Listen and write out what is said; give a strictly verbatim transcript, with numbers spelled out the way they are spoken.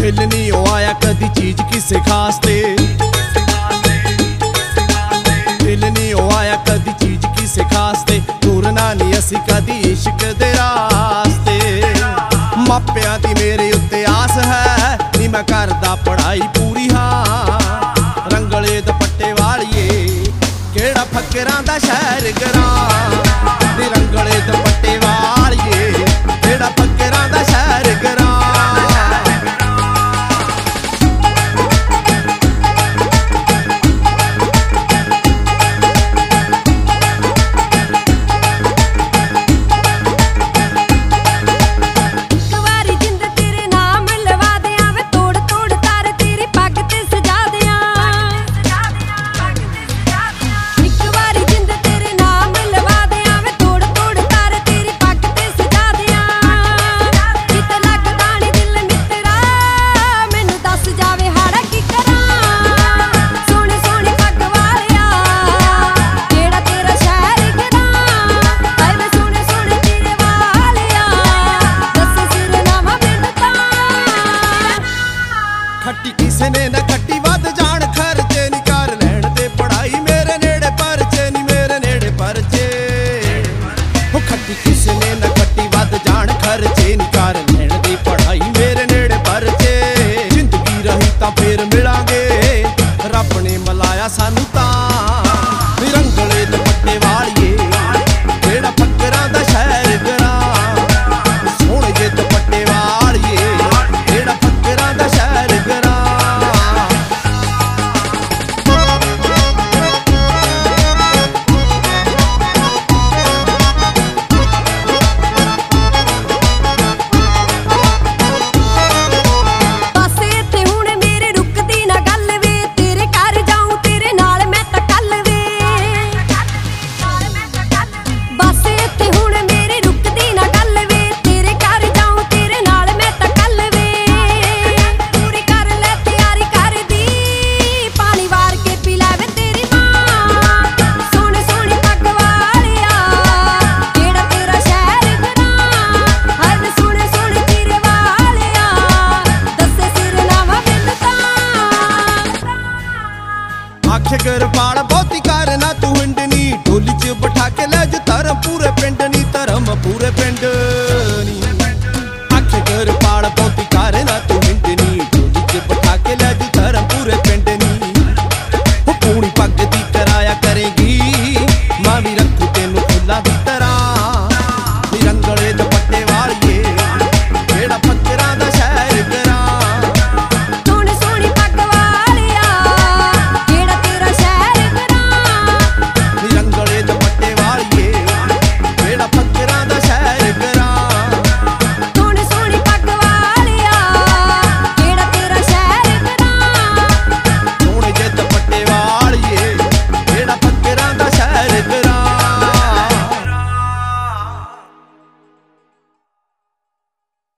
दिल नहीं ओ आया कदी चीज किसे खास ते, दिल नहीं ओ आया कदी चीज किसे खास ते, टुरना नहीं असी कदी इश्क दे रास्ते। मापियां दी मेरे उत्ते आस है नी मैं करदा पढ़ाई पूरी हाँ, रंगले दुपट्टे वालिए केड़ा फकरां दा शहर गरां, नी रंगले दुपट्टे वालिए केड़ा फकरां दा शहर गरां। खट्टी किसे ने ना खट्टी वध जान खर्चे नी कर लैण दे पढ़ाई मेरे नेड़े परचे नी मेरे नेड़े परचे। ओ खट्टी किसे ने ना खट्टी वध जान खर्चे नी कर लैण दे पढ़ाई मेरे नेड़े परचे। जिंदगी रही तां फिर मिलांगे रब ने मिलाया सानू तां, रंगले दुपट्टे वालिए जेड़ा फकरां दा शहर गरां, सोहणे जे दुपट्टे वालिए जेड़ा फकरां दा शहर गरां। गरबाल बहुती करना तू हिंडनी, ढोली च बिठा के ले ज धर्म पूरे पिंड नी धर्म पूरे पिंड।